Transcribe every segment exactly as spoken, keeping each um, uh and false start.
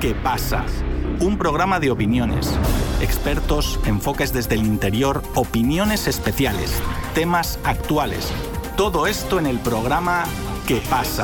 ¿Qué pasa? Un programa de opiniones, expertos, enfoques desde el interior, opiniones especiales, temas actuales. Todo esto en el programa ¿Qué pasa?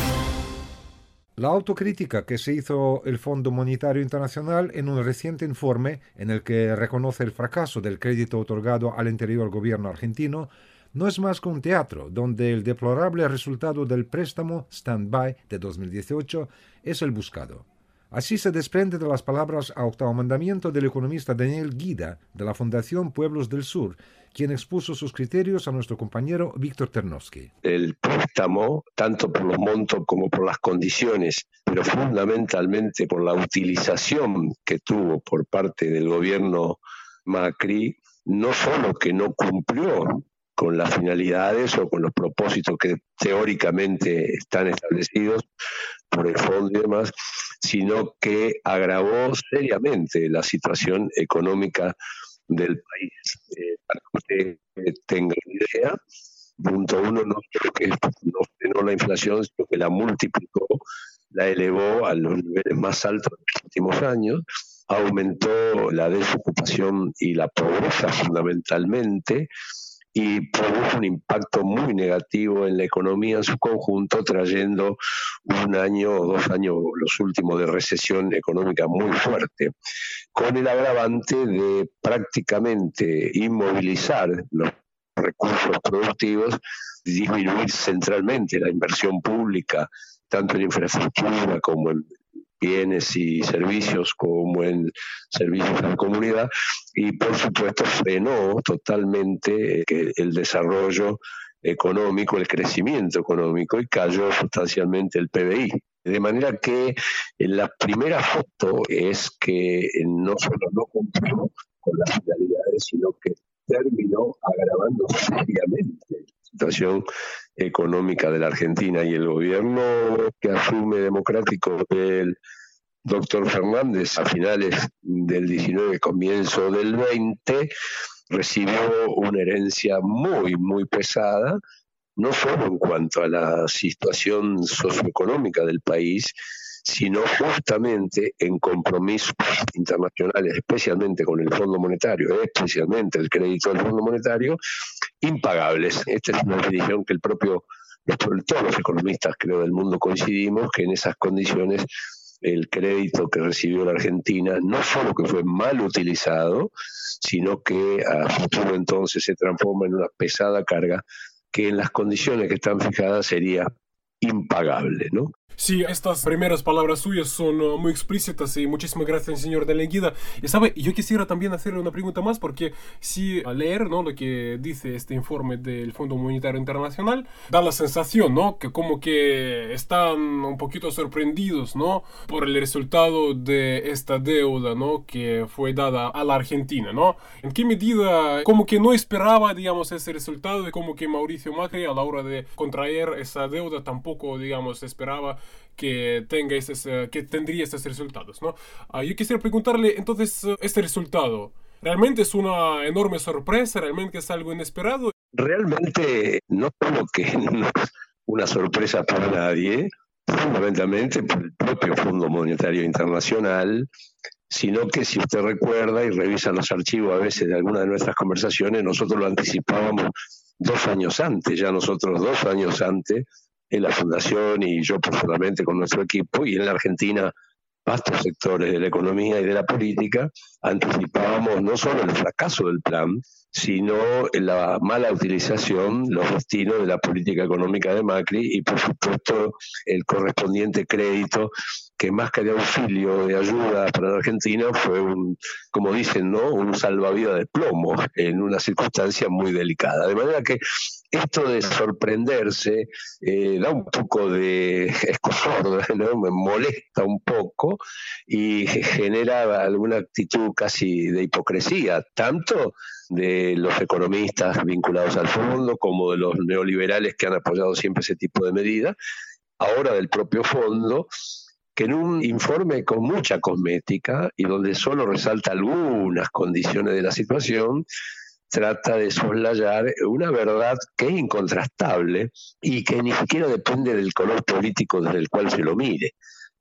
La autocrítica que se hizo el Fondo Monetario Internacional en un reciente informe en el que reconoce el fracaso del crédito otorgado al anterior gobierno argentino no es más que un teatro donde el deplorable resultado del préstamo stand-by de dos mil dieciocho es el buscado. Así se desprende de las palabras a octavo mandamiento del economista Daniel Guida de la Fundación Pueblos del Sur, quien expuso sus criterios a nuestro compañero Víctor Ternovsky. El préstamo, tanto por los montos como por las condiciones, pero fundamentalmente por la utilización que tuvo por parte del gobierno Macri, no solo que no cumplió con las finalidades o con los propósitos que teóricamente están establecidos por el fondo y demás, sino que agravó seriamente la situación económica del país. Eh, para que usted tenga una idea, punto uno, no solo que no frenó la inflación, sino que la multiplicó, la elevó a los niveles más altos de los últimos años, aumentó la desocupación y la pobreza fundamentalmente, y produjo un impacto muy negativo en la economía en su conjunto, trayendo un año o dos años, los últimos, de recesión económica muy fuerte, con el agravante de prácticamente inmovilizar los recursos productivos, disminuir centralmente la inversión pública, tanto en infraestructura como en bienes y servicios como en servicios a la comunidad, y por supuesto frenó totalmente el desarrollo económico, el crecimiento económico, y cayó sustancialmente el P B I. De manera que la primera foto es que no solo no cumplió con las finalidades, sino que terminó agravando seriamente la situación económica de la Argentina, y el gobierno que asume democrático del doctor Fernández a finales del diecinueve, comienzo del veinte, recibió una herencia muy, muy pesada, no solo en cuanto a la situación socioeconómica del país, sino justamente en compromisos internacionales, especialmente con el Fondo Monetario, especialmente el crédito del Fondo Monetario, impagables. Esta es una definición que el propio, todos los economistas, creo, del mundo coincidimos, que en esas condiciones el crédito que recibió la Argentina no solo que fue mal utilizado, sino que a futuro entonces se transforma en una pesada carga que en las condiciones que están fijadas sería impagable, ¿no? Sí, estas primeras palabras suyas son uh, muy explícitas y muchísimas gracias, señor de la Guida. Y sabe, yo quisiera también hacerle una pregunta más, porque si al leer, ¿no?, lo que dice este informe del Fondo Monetario Internacional, da la sensación, ¿no?, que como que están un poquito sorprendidos, ¿no?, por el resultado de esta deuda, ¿no?, que fue dada a la Argentina, ¿no? ¿En qué medida como que no esperaba, digamos, ese resultado, y como que Mauricio Macri a la hora de contraer esa deuda tampoco, digamos, esperaba que tenga esos, uh, que tendría esos resultados, ¿no? Uh, yo quisiera preguntarle, entonces, uh, este resultado, ¿realmente es una enorme sorpresa? ¿Realmente es algo inesperado? Realmente no solo que no es una sorpresa para nadie, fundamentalmente por el propio Fondo Monetario Internacional, sino que si usted recuerda y revisa los archivos a veces de algunas de nuestras conversaciones, nosotros lo anticipábamos dos años antes, ya nosotros dos años antes, en la Fundación y yo personalmente con nuestro equipo, y en la Argentina vastos sectores de la economía y de la política, anticipábamos no solo el fracaso del plan, sino la mala utilización, los destinos de la política económica de Macri, y por supuesto el correspondiente crédito, que más que de auxilio, de ayuda para la Argentina, fue un, como dicen, ¿no?, un salvavidas de plomo en una circunstancia muy delicada. De manera que esto de sorprenderse eh, da un poco de escozor, ¿no?, me molesta un poco y genera alguna actitud casi de hipocresía, tanto de los economistas vinculados al fondo como de los neoliberales que han apoyado siempre ese tipo de medidas, ahora del propio fondo, que en un informe con mucha cosmética y donde solo resalta algunas condiciones de la situación, trata de soslayar una verdad que es incontrastable y que ni siquiera depende del color político desde el cual se lo mire.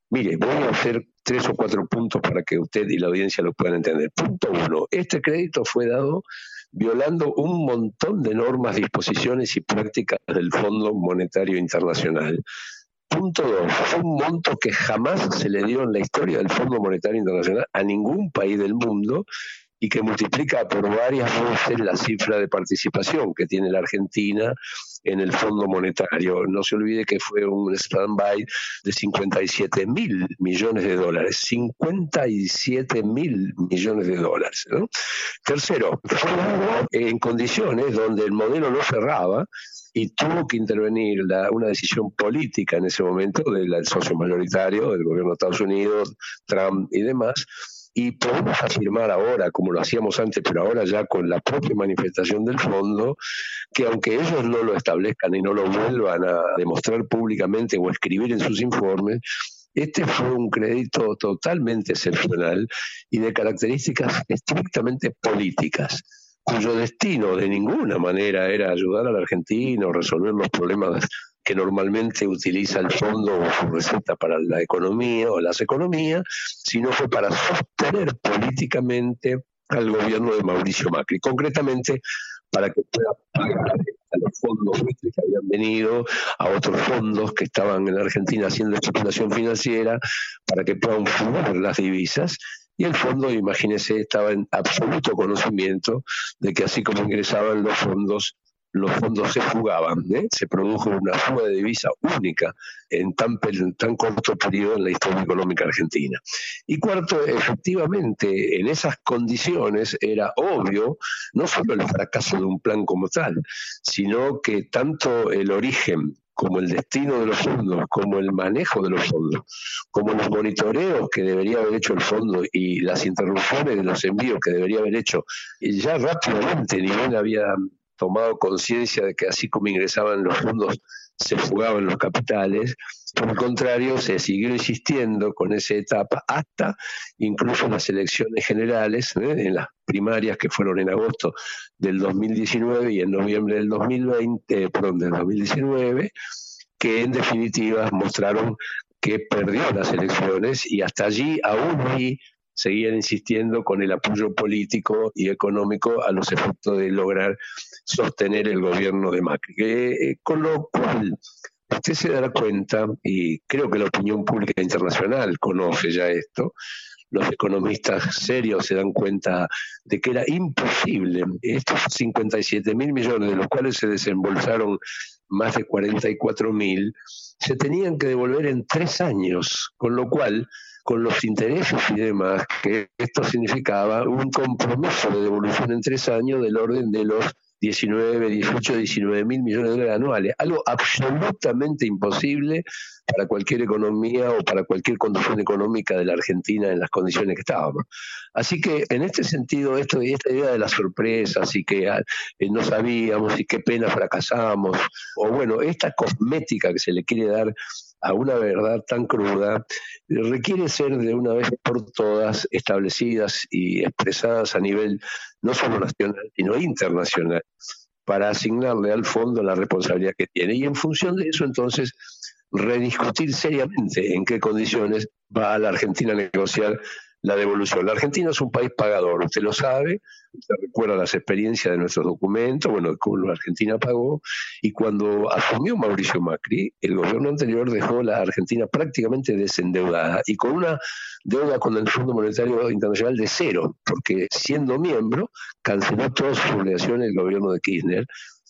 Mire, voy a hacer tres o cuatro puntos para que usted y la audiencia lo puedan entender. Punto uno, este crédito fue dado violando un montón de normas, disposiciones y prácticas del Fondo Monetario Internacional. Punto dos, fue un monto que jamás se le dio en la historia del Fondo Monetario Internacional a ningún país del mundo y que multiplica por varias veces la cifra de participación que tiene la Argentina en el Fondo Monetario. No se olvide que fue un stand-by de cincuenta y siete mil millones de dólares. cincuenta y siete mil millones de dólares, ¿no? Tercero, fue en condiciones donde el modelo no cerraba y tuvo que intervenir la, una decisión política en ese momento del socio mayoritario, del gobierno de Estados Unidos, Trump y demás. Y podemos afirmar ahora, como lo hacíamos antes, pero ahora ya con la propia manifestación del fondo, que aunque ellos no lo establezcan y no lo vuelvan a demostrar públicamente o escribir en sus informes, este fue un crédito totalmente excepcional y de características estrictamente políticas, cuyo destino de ninguna manera era ayudar al argentino a resolver los problemas que normalmente utiliza el fondo o su receta para la economía o las economías, sino fue para sostener políticamente al gobierno de Mauricio Macri, concretamente para que pueda pagar a los fondos que habían venido, a otros fondos que estaban en Argentina haciendo especulación financiera, para que puedan fugar las divisas. Y el fondo, imagínense, estaba en absoluto conocimiento de que así como ingresaban los fondos, los fondos se fugaban, ¿eh? Se produjo una fuga de divisa única en tan, en tan corto periodo en la historia económica argentina. Y cuarto, efectivamente, en esas condiciones era obvio no solo el fracaso de un plan como tal, sino que tanto el origen como el destino de los fondos, como el manejo de los fondos, como los monitoreos que debería haber hecho el fondo y las interrupciones de los envíos que debería haber hecho, y ya rápidamente ni bien había tomado conciencia de que así como ingresaban los fondos se fugaban los capitales. Por el contrario, se siguió insistiendo con esa etapa hasta incluso en las elecciones generales, ¿eh? En las primarias que fueron en agosto del dos mil diecinueve y en noviembre del dos mil veinte, eh, perdón, del dos mil diecinueve, que en definitiva mostraron que perdió las elecciones y hasta allí, aún ahí, seguían insistiendo con el apoyo político y económico a los efectos de lograr sostener el gobierno de Macri. Eh, con lo cual, usted se dará cuenta, y creo que la opinión pública internacional conoce ya esto, los economistas serios se dan cuenta de que era imposible. Estos cincuenta y siete mil millones, de los cuales se desembolsaron más de cuarenta y cuatro mil, se tenían que devolver en tres años, con lo cual, con los intereses y demás, que esto significaba un compromiso de devolución en tres años del orden de los diecinueve, dieciocho, diecinueve mil millones de dólares anuales, algo absolutamente imposible para cualquier economía o para cualquier condición económica de la Argentina en las condiciones que estábamos. Así que en este sentido, esto, esta idea de las sorpresas y que eh, no sabíamos y qué pena fracasamos, o bueno, esta cosmética que se le quiere dar a una verdad tan cruda, requiere ser de una vez por todas establecidas y expresadas a nivel no solo nacional, sino internacional, para asignarle al fondo la responsabilidad que tiene. Y en función de eso, entonces, rediscutir seriamente en qué condiciones va la Argentina a negociar la devolución. La Argentina es un país pagador, usted lo sabe, usted recuerda las experiencias de nuestros documentos, bueno, cómo la Argentina pagó, y cuando asumió Mauricio Macri, el gobierno anterior dejó la Argentina prácticamente desendeudada y con una deuda con el Fondo Monetario Internacional de cero, porque siendo miembro canceló todas sus obligaciones el gobierno de Kirchner,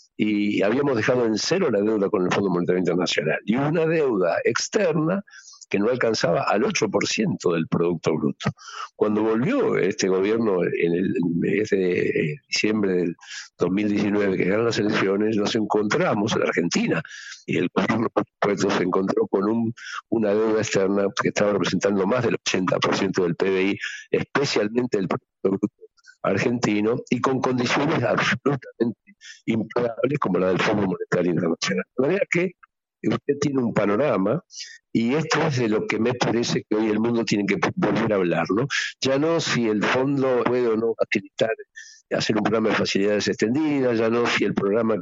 y habíamos dejado en cero la deuda con el Fondo Monetario Internacional, y una deuda externa que no alcanzaba al ocho por ciento del Producto Bruto. Cuando volvió este gobierno en el mes de diciembre del dos mil diecinueve, que ganan las elecciones, nos encontramos en Argentina, y el gobierno, por supuesto, se encontró con un, una deuda externa que estaba representando más del ochenta por ciento del P B I, especialmente del Producto Bruto argentino, y con condiciones absolutamente impagables como la del Fondo Monetario Internacional. De manera que usted tiene un panorama, y esto es de lo que me parece que hoy el mundo tiene que volver a hablar, ¿no? Ya no si el fondo puede o no facilitar, hacer un programa de facilidades extendidas, ya no si el programa que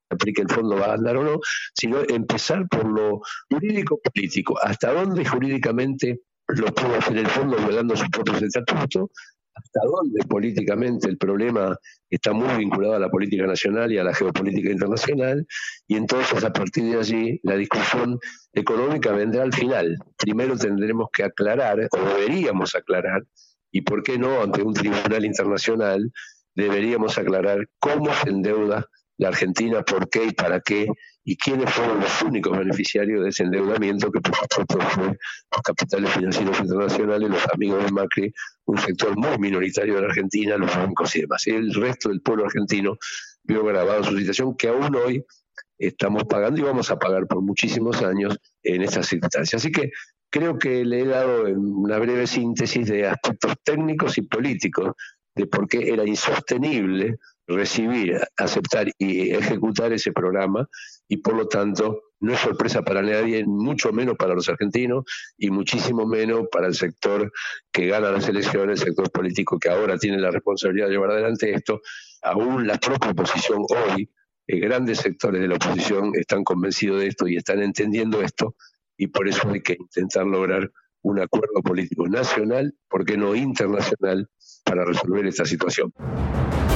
aplique el fondo va a andar o no, sino empezar por lo jurídico-político. ¿Hasta dónde jurídicamente lo puede hacer el fondo violando su propio estatuto? ¿Hasta dónde políticamente el problema está muy vinculado a la política nacional y a la geopolítica internacional? Y entonces, a partir de allí, la discusión económica vendrá al final. Primero tendremos que aclarar, o deberíamos aclarar, y por qué no, ante un tribunal internacional, deberíamos aclarar cómo se endeuda la Argentina, por qué y para qué, y quiénes fueron los únicos beneficiarios de ese endeudamiento, que por supuesto fue los capitales financieros internacionales, los amigos de Macri, un sector muy minoritario de la Argentina, los bancos y demás. El resto del pueblo argentino vio grabado su situación, que aún hoy estamos pagando y vamos a pagar por muchísimos años en estas circunstancias. Así que creo que le he dado una breve síntesis de aspectos técnicos y políticos de por qué era insostenible recibir, aceptar y ejecutar ese programa, y por lo tanto no es sorpresa para nadie, mucho menos para los argentinos y muchísimo menos para el sector que gana las elecciones, el sector político que ahora tiene la responsabilidad de llevar adelante esto. Aún la propia oposición hoy, eh, grandes sectores de la oposición están convencidos de esto y están entendiendo esto, y por eso hay que intentar lograr un acuerdo político nacional, ¿por qué no internacional?, para resolver esta situación.